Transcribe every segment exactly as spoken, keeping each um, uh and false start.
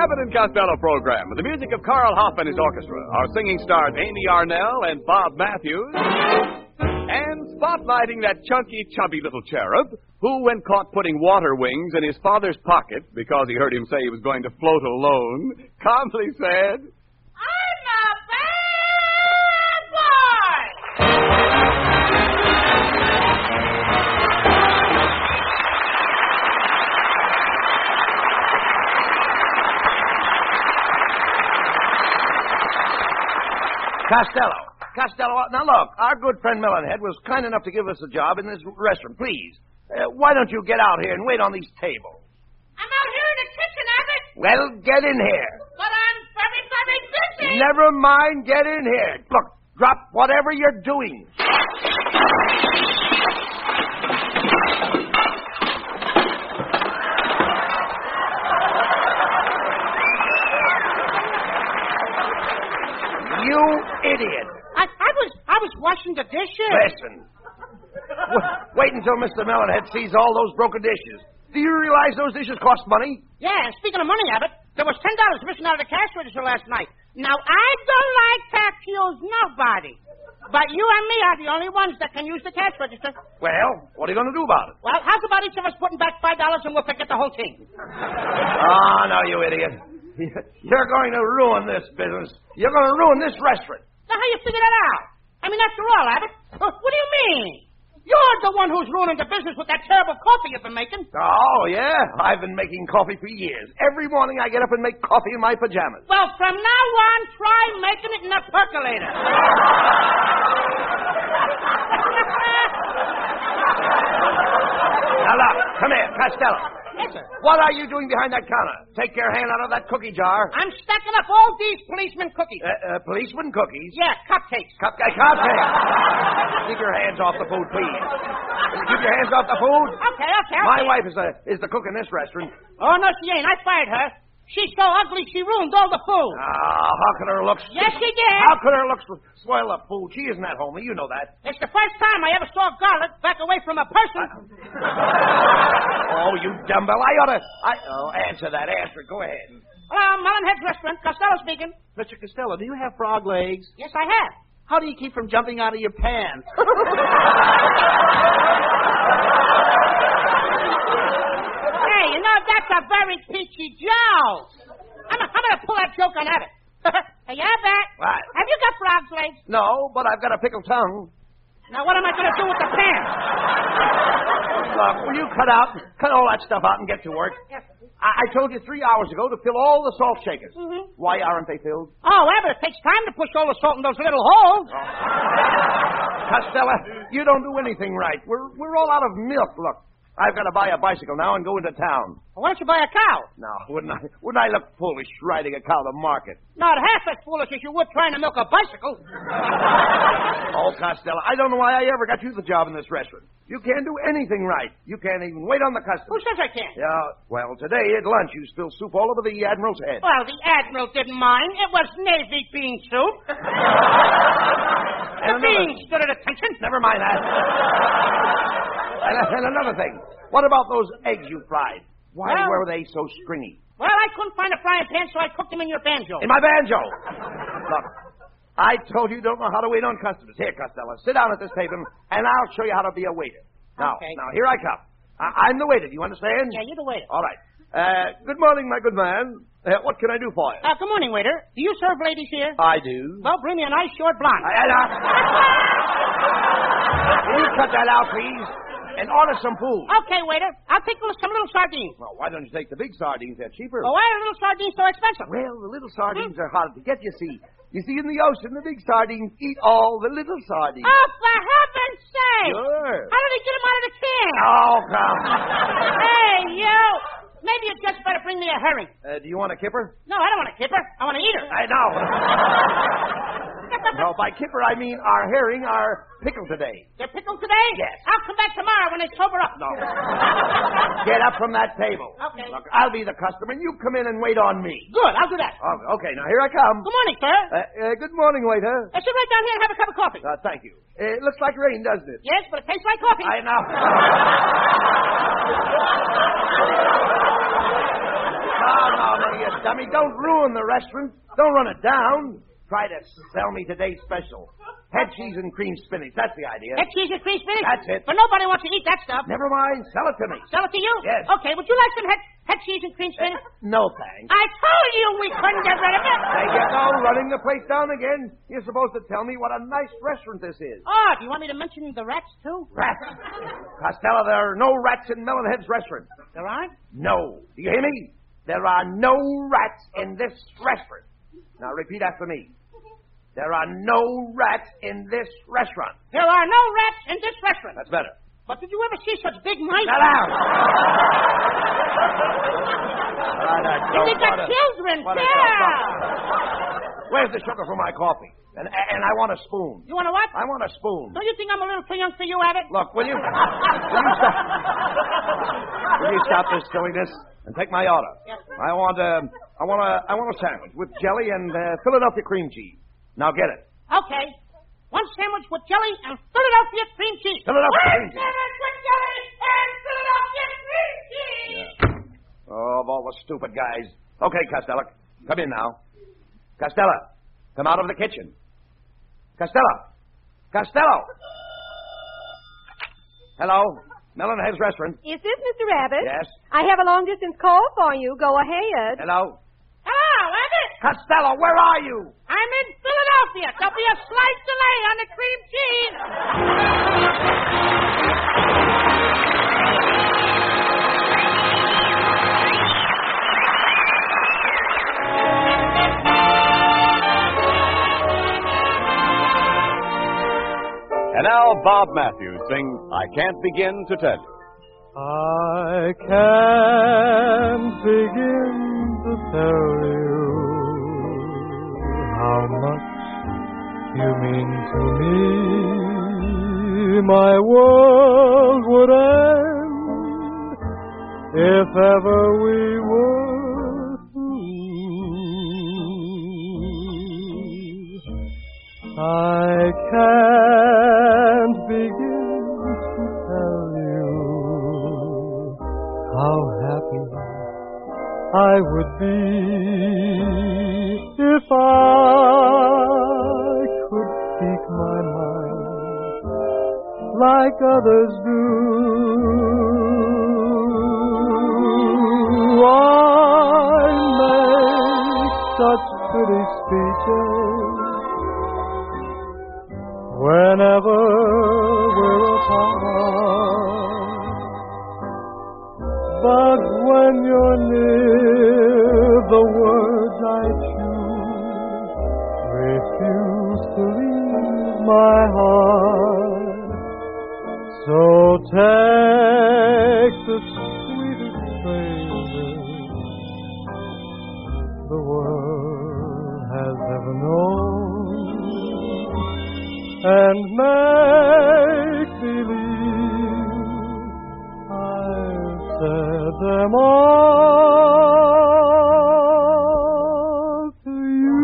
Abbott and Costello program with the music of Carl Hoff and his orchestra. Our singing stars Amy Arnell and Bob Matthews. And spotlighting that chunky, chubby little cherub who, when caught putting water wings in his father's pocket because he heard him say he was going to float alone, calmly said, I'm a bad boy! Costello. Costello, now look, our good friend Melonhead was kind enough to give us a job in this restaurant. Please, uh, why don't you get out here and wait on these tables? I'm out here in the kitchen, Abbott. Well, get in here. But I'm very, very busy. Never mind, get in here. Look, drop whatever you're doing. You idiot. I, I was I was washing the dishes. Listen. W- wait until Mister Melonhead sees all those broken dishes. Do you realize those dishes cost money? Yeah, and speaking of money, Abbott, there was ten dollars missing out of the cash register last night. Now, I don't like to accuse nobody, but you and me are the only ones that can use the cash register. Well, what are you going to do about it? Well, how's about each of us putting back five dollars and we'll forget the whole thing? Oh, no, you idiot. You're going to ruin this business. You're going to ruin this restaurant. Now, how you figure that out? I mean, after all, Abbott, uh, what do you mean? You're the one who's ruining the business with that terrible coffee you've been making. Oh, yeah? I've been making coffee for years. Every morning I get up and make coffee in my pajamas. Well, from now on, try making it in a percolator. Now, look, come here, Costello. Yes, sir. What are you doing behind that counter? Take your hand out of that cookie jar. I'm stacking up all these policeman cookies. Uh, uh, policeman cookies? Yeah, cupcakes. Cupcake, cupcake. Keep your hands off the food, please. Keep your hands off the food. Okay, okay, okay. My wife is, a, is the cook in this restaurant. Oh, no, she ain't. I fired her. She's so ugly, she ruined all the food. Ah, how could her looks... Yes, she did. How could her looks spoil the food? She isn't that homely. You know that. It's the first time I ever saw garlic back away from a person. Uh, oh, you dumbbell. I ought to... I, oh, answer that. Answer it. Go ahead. Hello, Melonhead's Restaurant. Costello speaking. Mister Costello, do you have frog legs? Yes, I have. How do you keep from jumping out of your pants? Hey, you know, that's a very peachy joke. I'm, I'm going to pull that joke on Abbott. Hey, Abbott. What? Have you got frog's legs? No, but I've got a pickled tongue. Now, what am I going to do with the pants? Look, will you cut out, cut all that stuff out and get to work? Yes. I, I told you three hours ago to fill all the salt shakers. Mm-hmm. Why aren't they filled? Oh, Abbott, it takes time to push all the salt in those little holes. Oh. Costello, you don't do anything right. We're we're all out of milk. Look, I've got to buy a bicycle now and go into town. Well, why don't you buy a cow? Now, wouldn't I wouldn't I look foolish riding a cow to market? Not half as foolish as you would trying to milk a bicycle. Oh, Costello, I don't know why I ever got you the job in this restaurant. You can't do anything right. You can't even wait on the Who customers. says I can't? Yeah, well, today at lunch you spilled soup all over the Admiral's head. Well, the Admiral didn't mind. It was Navy bean soup. The And another- beans stood at attention. Never mind that. and, and another thing. What about those eggs you fried? Why Well- were they so stringy? Well, I couldn't find a frying pan, so I cooked them in your banjo. In my banjo. Look, I told you you don't know how to wait on customers. Here, Costello, sit down at this table, and I'll show you how to be a waiter. Now, Okay. now here I come. I, I'm the waiter. Do you understand? Yeah, you're the waiter. All right. Uh, good morning, my good man. Uh, what can I do for you? Uh, good morning, waiter. Do you serve ladies here? I do. Well, bring me a nice short blonde. I, I, I, Can you cut that out, please? And order some food. Okay, waiter. I'll take some little sardines. Well, why don't you take the big sardines? They're cheaper. Oh, why are little sardines so expensive? Well, the little sardines are hard to get, you see. You see, in the ocean, the big sardines eat all the little sardines. Oh, for heaven's sake! Sure. How do they get them out of the can? Oh, come. Hey, you! Maybe you just better bring me a herring. Uh, do you want a kipper? No, I don't want a kipper. I want to eat her. I know. No, by kipper, I mean our herring, our pickle today. They're pickled today? Yes. I'll come back tomorrow when they sober up. No. Get up from that table. Okay. Look, I'll be the customer, and you come in and wait on me. Good, I'll do that. Oh, okay, now here I come. Good morning, sir. Uh, uh, good morning, waiter. Uh, sit right down here and have a cup of coffee. Uh, thank you. Uh, it looks like rain, doesn't it? Yes, but it tastes like coffee. I know. No, no, no, you I mean, don't ruin the restaurant. Don't run it down. Try to sell me today's special. Head cheese and cream spinach. That's the idea. Head cheese and cream spinach? That's it. But nobody wants to eat that stuff. Never mind. Sell it to me. Sell it to you? Yes. Okay, would you like some head, head cheese and cream spinach? Uh, no, thanks. I told you we couldn't get rid of it. There you go, running the place down again. You're supposed to tell me what a nice restaurant this is. Oh, do you want me to mention the rats, too? Rats? Costello, there are no rats in Melonhead's restaurant. There aren't? No. Do you hear me? There are no rats in this restaurant. Now repeat after me. There are no rats in this restaurant. There are no rats in this restaurant. That's better. But did you ever see such big mice? Shut up! And they got children, yeah! Where's the sugar for my coffee? And and I want a spoon. You want a what? I want a spoon. Don't you think I'm a little too young for you, Abbott? Look, will you? Will you stop? Will you stop this silliness and take my order? Yes, sir. I want a, I want a, I want a sandwich with jelly and uh, Philadelphia cream cheese. Now get it. Okay. One sandwich with jelly and Philadelphia cream cheese. Philadelphia cream cheese. Sandwich with jelly and Philadelphia cream cheese. Yeah. Oh, of all the stupid guys. Okay, Costello, come in now. Costello, come out of the kitchen. Costello. Costello. Hello, Melonhead's restaurant. Is this Mister Rabbit? Yes. I have a long-distance call for you. Go ahead. Hello. Hello, Abbott. Costello, where are you? I'm in Philadelphia. There'll be a slight delay on the cream cheese. And now Bob Matthews sings I Can't Begin to Tell You. I can't begin to tell you how much you mean to me. My world would end if ever we were through. I can't begin to tell you how happy I would be if I could speak my mind like others do. I make such pretty speeches whenever we're apart. But when you're near, the words I choose refuse to leave my heart. So take the sweetest phrases the world has ever known and make believe I've said them all to you.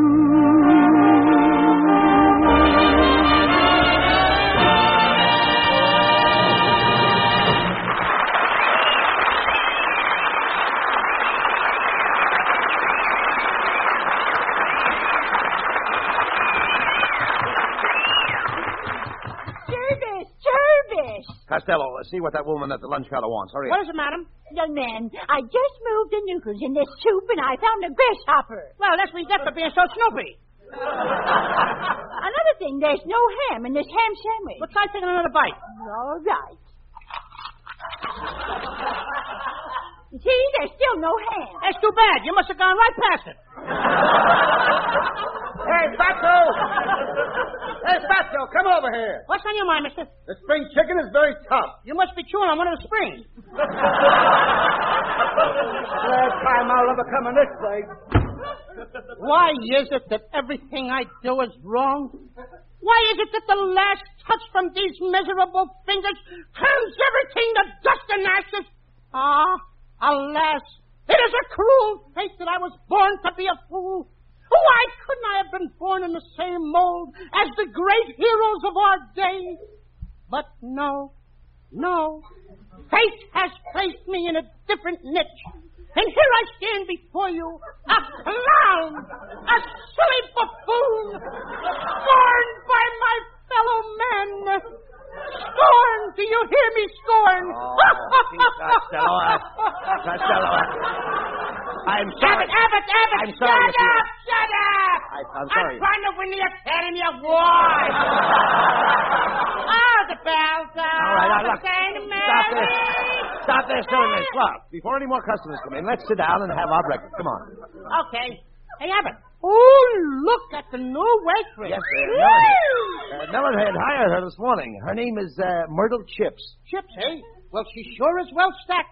Jervis, Jervis! Costello, let's see what that woman at the lunch counter wants. Hurry What up. is it, madam? Young man, I just moved the noodles in this soup and I found a grasshopper. Well, let's leave that for being so snoopy. Another thing, there's no ham in this ham sandwich. Well, try taking another bite. All right. You see, there's still no ham. That's too bad. You must have gone right past it. Hey, Fatso! Hey, Fatso, come over here. What's on your mind, mister? The spring chicken is very tough. You must be chewing on one of the springs. Last time I'll ever come in this place. Why is it that everything I do is wrong? Why is it that the last touch from these miserable fingers turns everything to dust and ashes? Ah, alas, it is a cruel fate that I was born to be a fool. Why couldn't I have been born in the same mold as the great heroes of our day? But no, no. Fate has placed me in a different niche. And here I stand before you, a Costello, I'm sorry. Abbott, Abbott, Abbott, I'm sorry, shut if you- up, shut up! I, I'm sorry. I'm trying to win the Academy Award. Oh, the bells are All right, now, look. Saint Stop Mary. this. Stop this silliness. Look, before any more customers come in, let's sit down and have our breakfast. Come on. Okay. Hey, Abbott. Oh, look at the new waitress. Yes, sir. Mellon, uh, Mellon had hired her this morning. Her name is uh, Myrtle Chips. Chips, eh? Well, she sure is well stacked.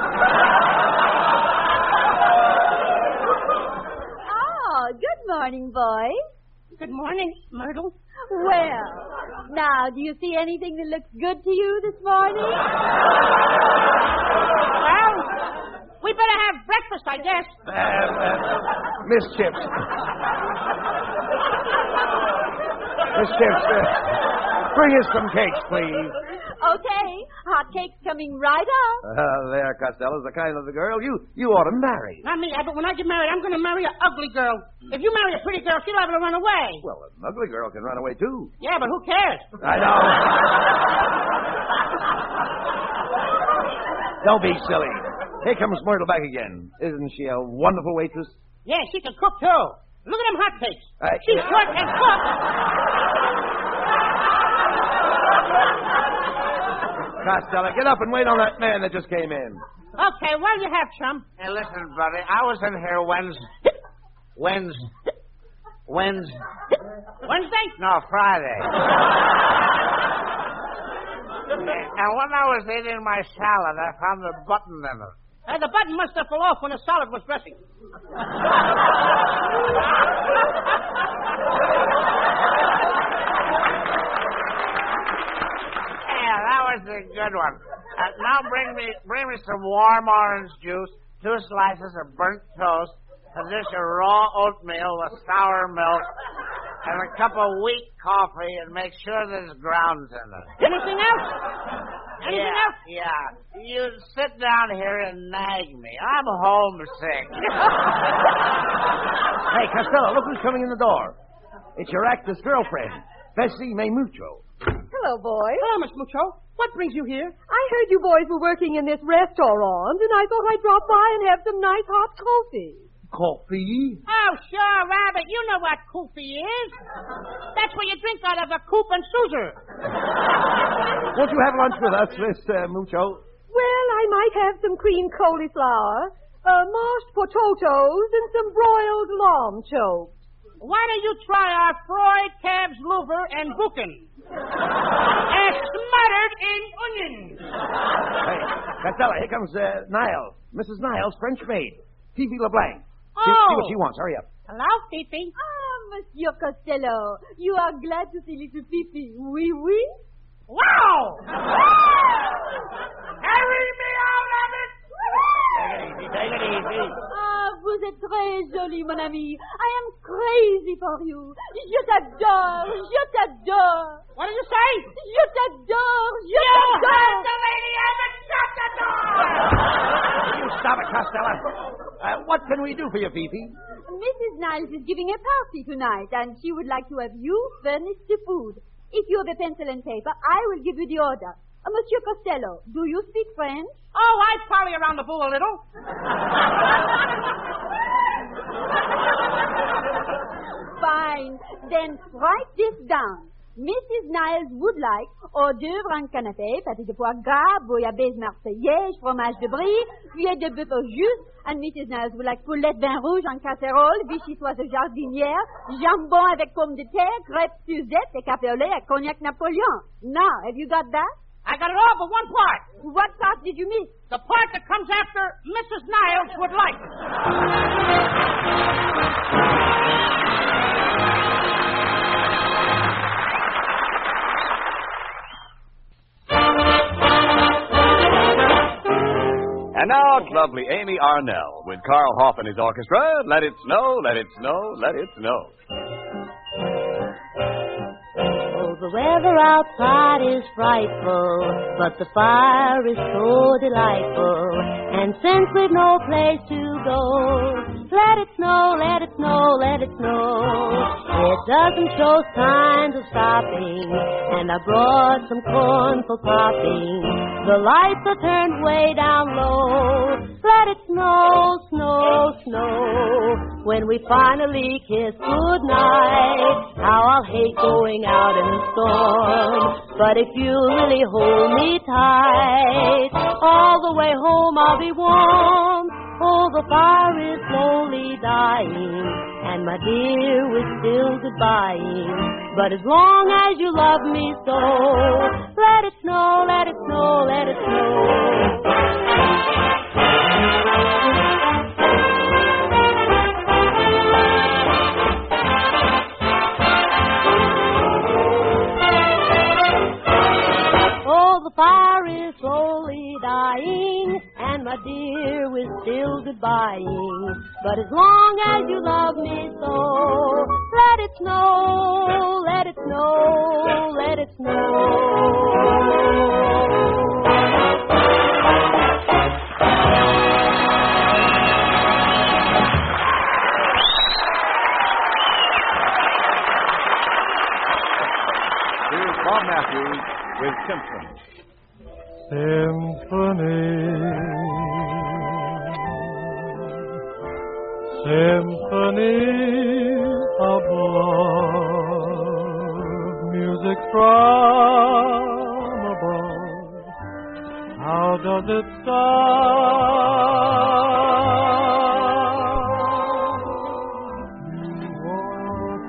Oh, good morning, boys. Good morning, Myrtle. Well, now, do you see anything that looks good to you this morning? Well, we better have breakfast, I guess. Uh, uh, Miss Chips. Miss Chips, uh, bring us some cakes, please. Okay, hot cake's coming right up. Uh, there, Costello's the kind of the girl you, you ought to marry. Not me, Abbott. When I get married, I'm going to marry an ugly girl. If you marry a pretty girl, she'll have to run away. Well, an ugly girl can run away, too. Yeah, but who cares? I know. Don't be silly. Here comes Myrtle back again. Isn't she a wonderful waitress? Yeah, she can cook, too. Look at them hotcakes. Uh, She's short and cook. Costello, get up and wait on that man that just came in. Okay, what do you have, chum? Hey, listen, buddy. I was in here Wednesday. Wednesday. Wednesday. Wednesday? No, Friday. And when I was eating my salad, I found a button in it. Uh, the button must have fell off when the salad was dressing. Yeah, that was a good one. Uh, now bring me bring me some warm orange juice, two slices of burnt toast, a dish of raw oatmeal with sour milk, and a cup of weak coffee, and make sure there's grounds in it. Anything else? Anything yeah, else? Yeah. You sit down here and nag me. I'm homesick. Hey, Costello, look who's coming in the door. It's your actress girlfriend, Bessie Maymucho. Hello, boys. Hello, Miss Mucho. What brings you here? I heard you boys were working in this restaurant, and I thought I'd drop by and have some nice hot coffee. Coffee? Oh, sure, Rabbit. You know what coffee is. That's what you drink out of a coupe and Suzer. Won't you have lunch with us, Miss uh, Mucho? Well, I might have some cream cauliflower, uh, mashed potatoes, and some broiled lamb chops. Why don't you try our fried calves liver and buchan? And smothered in onions. Hey, Costello, here comes uh, Niles. Missus Niles, French maid. Fifi LeBlanc. See, Oh. see what she wants. Hurry up. Hello, Fifi. Ah, Monsieur Costello, you are glad to see little Fifi. Oui, oui? Wow! Carry me out of it! Take it easy, take it easy. Ah, vous êtes très jolie, mon ami. I am crazy for you. Je t'adore, je t'adore. What did you say? Je t'adore, je You heard t'adore. the lady Abbott. Shut the door! You stop it, Costello. Uh, what can we do for you, Fifi? Missus Niles is giving a party tonight, and she would like to have you furnish the food. If you have a pencil and paper, I will give you the order. Uh, Monsieur Costello, do you speak French? Oh, I parley around the bull a little. Fine. Then write this down. Missus Niles would like hors d'oeuvre en canapé, pâté de foie gras, bouillabaisse marseillaise, fromage de brie, cuillère de bœuf au jus, and Missus Niles would like poulet vin rouge en casserole, vichyssoise jardinière, jambon avec pomme de terre, crêpes Suzette et café au lait à cognac Napoleon. Now, have you got that? I got it all but one part. What part did you miss? The part that comes after Missus Niles would like. And now it's lovely Amy Arnell with Carl Hoff and his orchestra. Let it snow, let it snow, let it snow. Oh, the weather outside is frightful, but the fire is so delightful. And since we've no place to go, let it snow, let it snow, let it snow. It doesn't show signs of stopping, and I brought some corn for popping. The lights are turned way down low. Let when we finally kiss goodnight. How I'll hate going out in the storm, but if you really hold me tight, all the way home I'll be warm. Oh, the fire is slowly dying, and my dear, we're still goodbying. But as long as you love me so, let it snow, let it snow, let it snow. Oh, the fire is slowly dying, and my dear, we're still goodbying. But as long as you love me so, let it snow, let it snow, let it snow. Here's Bob Matthews with Symphony. Symphony, symphony of love, music from above. How does it sound? You walk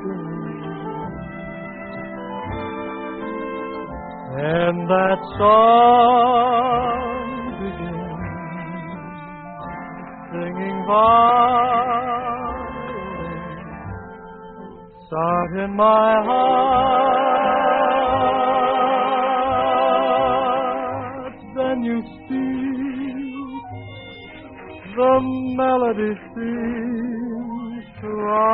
in, and that song begins, singing violin, start in my heart. Then you speak, the melody seems to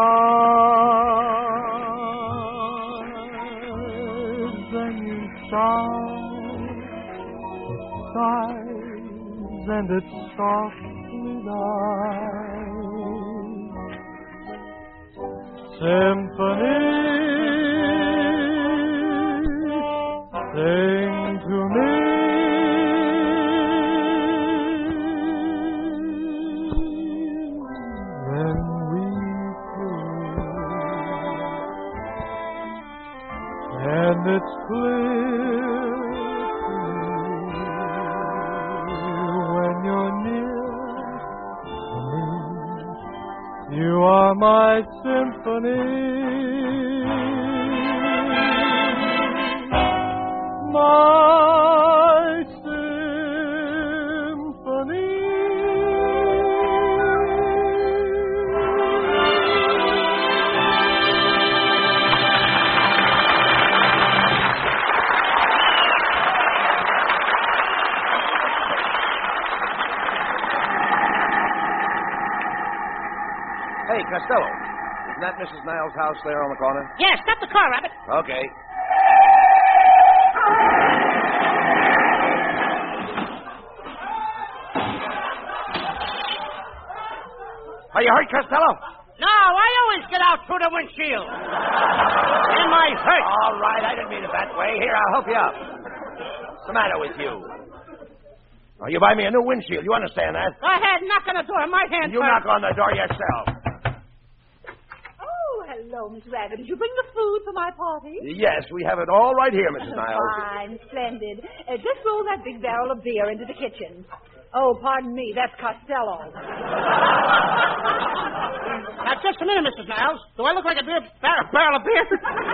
rise. Then you sigh, it sighs, and it softly dies. Symphony, sing to me. Then we play, and it's clear when you're near to me. You are my symphony, my symphony. Hey, Costello. Isn't that Missus Niles' house there on the corner? Yeah, stop the car, Rabbit. Okay. Are you hurt, Costello? No, I always get out through the windshield. Am I hurt? All right, I didn't mean it that way. Here, I'll help you up. What's the matter with you? Oh, you buy me a new windshield. You understand that? Go ahead, knock on the door. My hand You first. knock on the door yourself. Oh, hello, Miss Rabbit. Did you bring the food for my party? Yes, we have it all right here, Missus Niles. Fine, splendid. Uh, just roll that big barrel of beer into the kitchen. Oh, pardon me, that's Costello. Now, just a minute, Missus Niles. Do I look like a beer, bar- barrel of beer?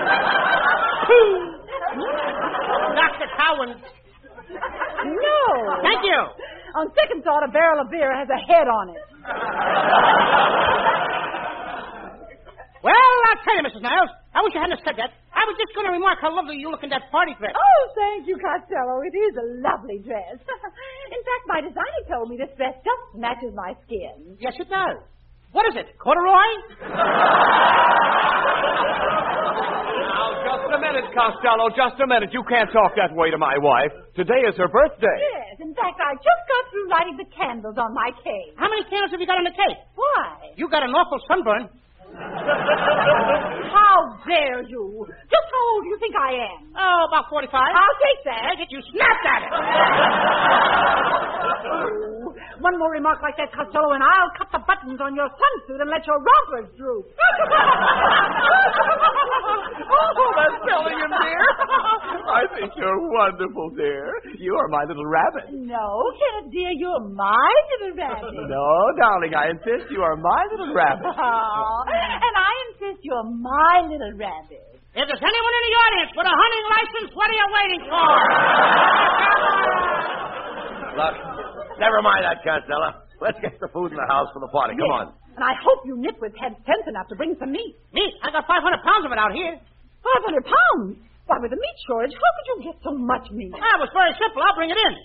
Doctor Cowan. No. Thank you. On second thought, a barrel of beer has a head on it. Well, I'll tell you, Missus Niles. I wish I hadn't said that. I was just going to remark how lovely you look in that party dress. Oh, thank you, Costello. It is a lovely dress. In fact, my designer told me this dress just matches my skin. Yes, it does. What is it, corduroy? Now, just a minute, Costello, just a minute. You can't talk that way to my wife. Today is her birthday. Yes, in fact, I just got through lighting the candles on my cake. How many candles have you got on the cake? Why? You got an awful sunburn. How dare you? Just how old do you think I am? Oh, about forty-five. I'll take that. Take it, you snapped at it. Oh, One more remark like that, Costello, and I'll cut the buttons on your sunsuit and let your rompers droop. Oh, that's Bellingham, dear. I think you're wonderful, dear. You are my little rabbit. No, Kenneth, dear, you're my little rabbit. No, darling, I insist you are my little rabbit. Oh, and I insist you're my little rabbit. If there's anyone in the audience with a hunting license, what are you waiting for? Look, never mind that, Costello. Let's get the food in the house for the party. Come on. And I hope you nitwits had sense enough to bring some meat. Meat? I got five hundred pounds of it out here. five hundred pounds? Why, with the meat shortage, how could you get so much meat? Ah, it was very simple. I'll bring it in.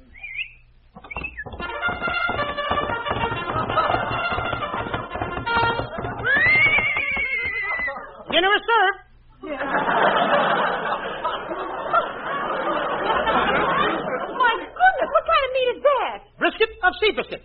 Dinner is served. Yeah. My goodness, what kind of meat is that? Brisket of sea biscuit.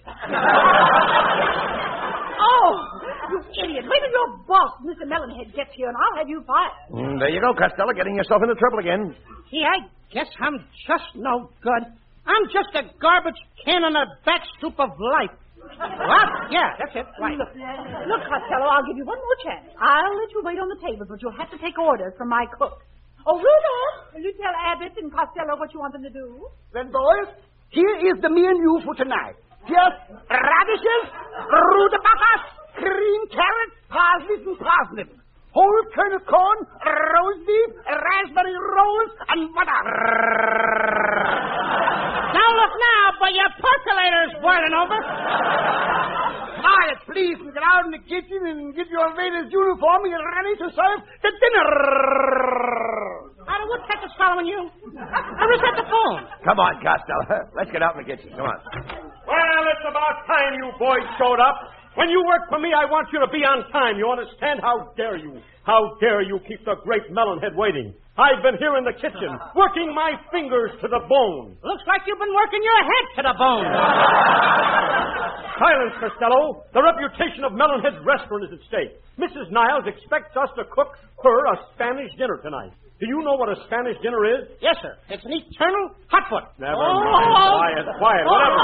Oh, you idiot. Wait till your boss, Mister Melonhead, gets here, and I'll have you fired. Mm, there you go, Costello, getting yourself into trouble again. See, I guess I'm just no good. I'm just a garbage can on a back stoop of life. What? Yeah, that's it. Right. Look, look, Costello, I'll give you one more chance. I'll let you wait on the table, but you'll have to take orders from my cook. Oh, Rudolph, will you tell Abbott and Costello what you want them to do? Then, boys, here is the menu for tonight. Just radishes, rutabagas, green carrots, parsley and parsnips, whole kernel corn, roast beef, raspberry rolls, and butter. Now look now, but your percolator's boiling over. Quiet, please, and get out in the kitchen and get your waiter's uniform and get ready to serve the dinner. How the woodpecker's following you? I was at the phone. Come on, Costello. Let's get out in the kitchen. Come on. Well, it's about time you boys showed up. When you work for me, I want you to be on time. You understand? How dare you? How dare you keep the great Melonhead waiting? I've been here in the kitchen, working my fingers to the bone. Looks like you've been working your head to the bone. Silence, Costello. The reputation of Melonhead's restaurant is at stake. Missus Niles expects us to cook her a Spanish dinner tonight. Do you know what a Spanish dinner is? Yes, sir. It's an eternal hot foot. Never oh. mind. Quiet, quiet, whatever.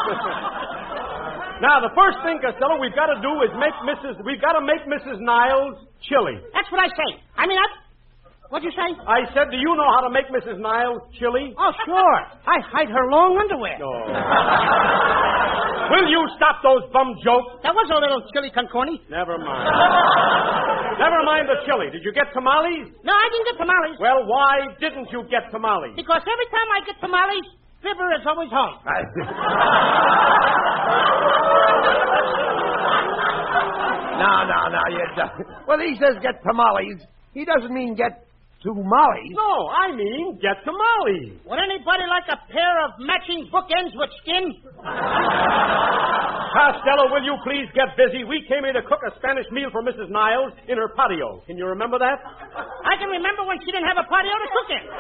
Now, the first thing, Costello, we've got to do is make Missus We've got to make Missus Niles chili. That's what I say. I mean, I... What'd you say? I said, do you know how to make Missus Niles chili? Oh, sure. I hide her long underwear. No. Will you stop those bum jokes? That was a little chili con carne. Never mind. Never mind the chili. Did you get tamales? No, I didn't get tamales. Well, why didn't you get tamales? Because every time I get tamales, Fibber is always home. No, no, no, you don't. Well, he says get tamales. He doesn't mean get to Molly. No, I mean get tamales. Would anybody like a pair of matching bookends with skin? Costello, will you please get busy? We came here to cook a Spanish meal for Missus Niles in her patio. Can you remember that? I can remember when she didn't have a patio to cook in.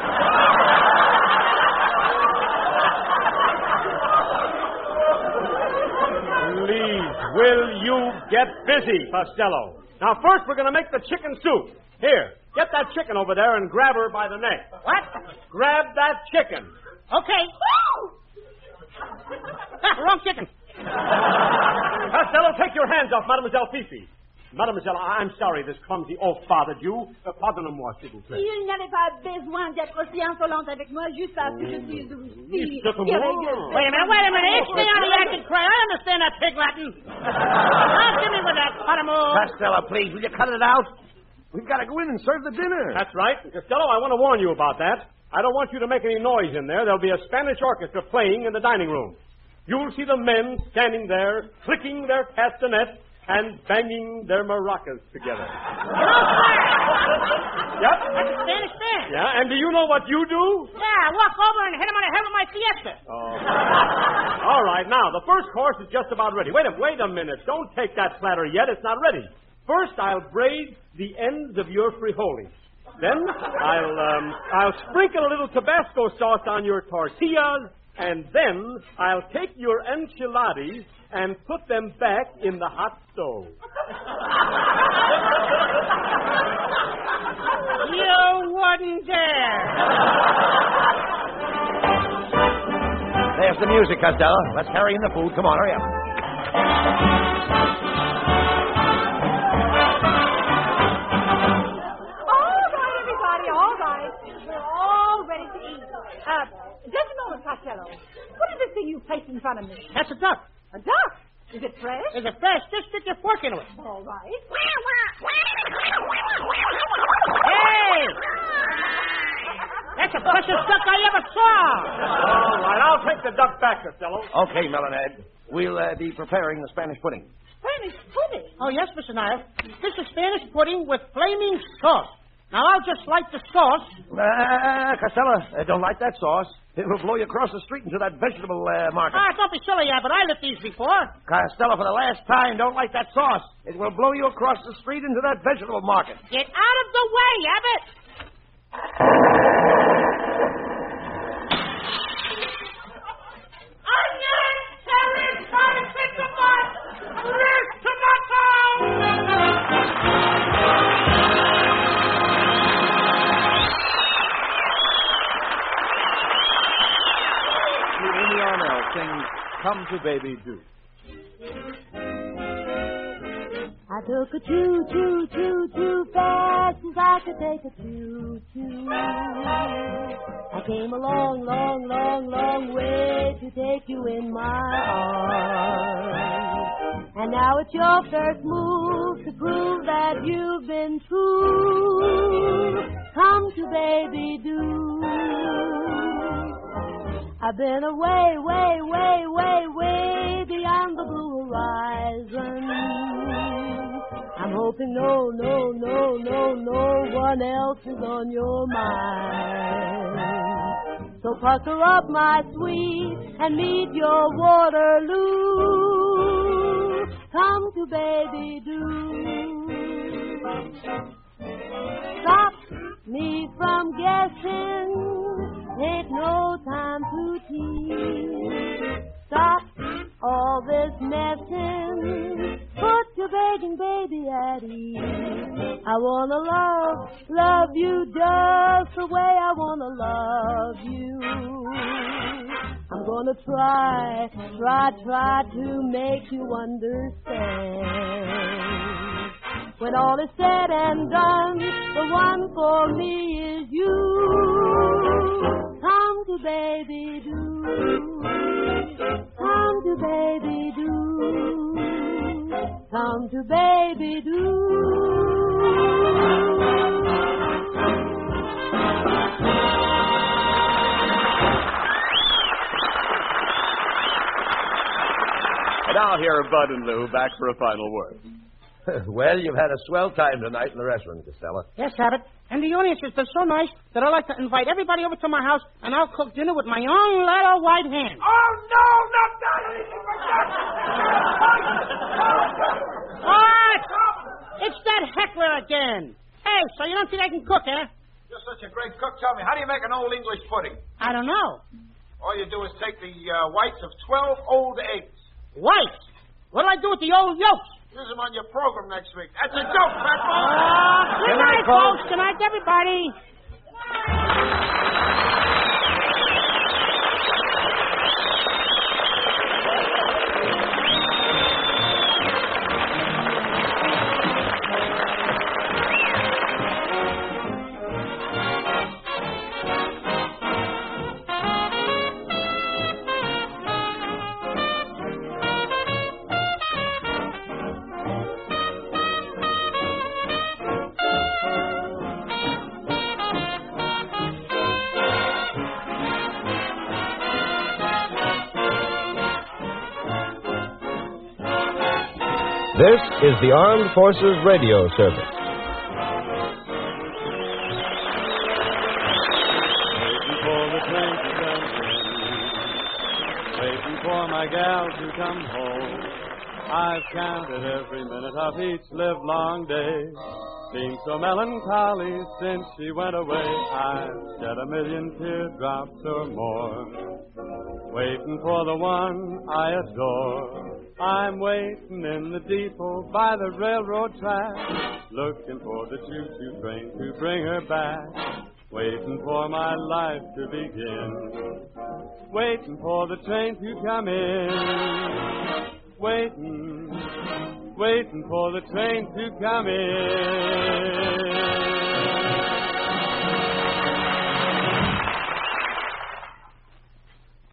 Please, will you get busy, Costello? Now, first, we're going to make the chicken soup. Here, get that chicken over there and grab her by the neck. What? Grab that chicken. Okay. Wrong chicken. Costello, take your hands off Mademoiselle Fifi. Mademoiselle, I'm sorry this clumsy oaf bothered you. Uh, Pardonnez-moi, s'il vous plaît. Il n'avait pas besoin d'être aussi insolente avec moi juste parce que je suis douce. Wait a minute, wait a minute. Stay on the act and cry. I understand that pig Latin. Now, give me with that, Pardonnez-moi. Costello, please, will you cut it out? We've got to go in and serve the dinner. That's right. Costello, I want to warn you about that. I don't want you to make any noise in there. There'll be a Spanish orchestra playing in the dining room. You'll see the men standing there, clicking their castanets and banging their maracas together. Yep. That's a Spanish band. Yeah, and do you know what you do? Yeah, I walk over and hit him on the head with my fiesta. Oh. All right, now, the first course is just about ready. Wait a, wait a minute. Don't take that platter yet. It's not ready. First, I'll braid the ends of your frijoles. Then I'll um, I'll sprinkle a little Tabasco sauce on your tortillas, and then I'll take your enchiladas and put them back in the hot stove. You wouldn't dare. There's the music, Costello. Let's carry in the food. Come on, hurry up. All right, everybody, all right. We're all ready to eat. Uh, just a moment, Costello. What is this thing you placed in front of me? That's a duck. A duck? Is it fresh? Is it fresh? Just stick your fork into it. All right. Hey! That's the freshest duck I ever saw. All right, I'll take the duck back, Costello. Okay, Melonhead. We'll uh, be preparing the Spanish pudding. Spanish pudding? Oh, yes, Mister Niles. This is Spanish pudding with flaming sauce. Now, I'll just light the sauce. Uh, Costello, uh, don't like that sauce. It will blow you across the street into that vegetable uh, market. Ah, don't be silly, Abbott. I lit these before. Costello, for the last time, don't like that sauce. It will blow you across the street into that vegetable market. Get out of the way, Abbott. Onion, carrots, carrots, tomato, red tomato. Amy Arnell sings Come to Baby Do. I took a choo choo choo choo fast as I could take a choo choo. I came a long, long, long, long way to take you in my arms. And now it's your first move to prove that you've been true. Come to Baby Do. I've been away, way, way, way, way beyond the blue horizon. I'm hoping no, no, no, no, no one else is on your mind. So pucker up, my sweet, and meet your Waterloo. Come to Baby Do. Stop me from guessing. Take no time to tease. Stop all this messing. Put your begging baby at ease. I wanna love, love you just the way I wanna love you. I'm gonna try, try, try to make you understand. When all is said and done, the one for me is you. Come to Baby Do. Come to Baby Do. Come to Baby Do. And now here are Bud and Lou back for a final word. Well, you've had a swell time tonight in the restaurant, Costello. Yes, Abbott. And the audience has been so nice that I'd like to invite everybody over to my house, and I'll cook dinner with my own little white hand. Oh, no, not that. What? It's that heckler again. Hey, so you don't think I can cook, eh? You're such a great cook. Tell me, how do you make an old English pudding? I don't know. All you do is take the uh, whites of twelve old eggs. Whites? What'll I do with the old yolks? Use them on your program next week. That's a joke, fat boy. Uh, good night, folks. Good night, everybody. This is the Armed Forces Radio Service. Waiting for the train to come in, waiting for my gal to come home. I've counted every minute of each livelong day. Seems so melancholy since she went away. I've shed a million teardrops or more, waiting for the one I adore. I'm waiting in the depot by the railroad track, looking for the choo-choo train to bring her back. waiting for my life to begin, waiting for the train to come in, waiting, waiting for the train to come in.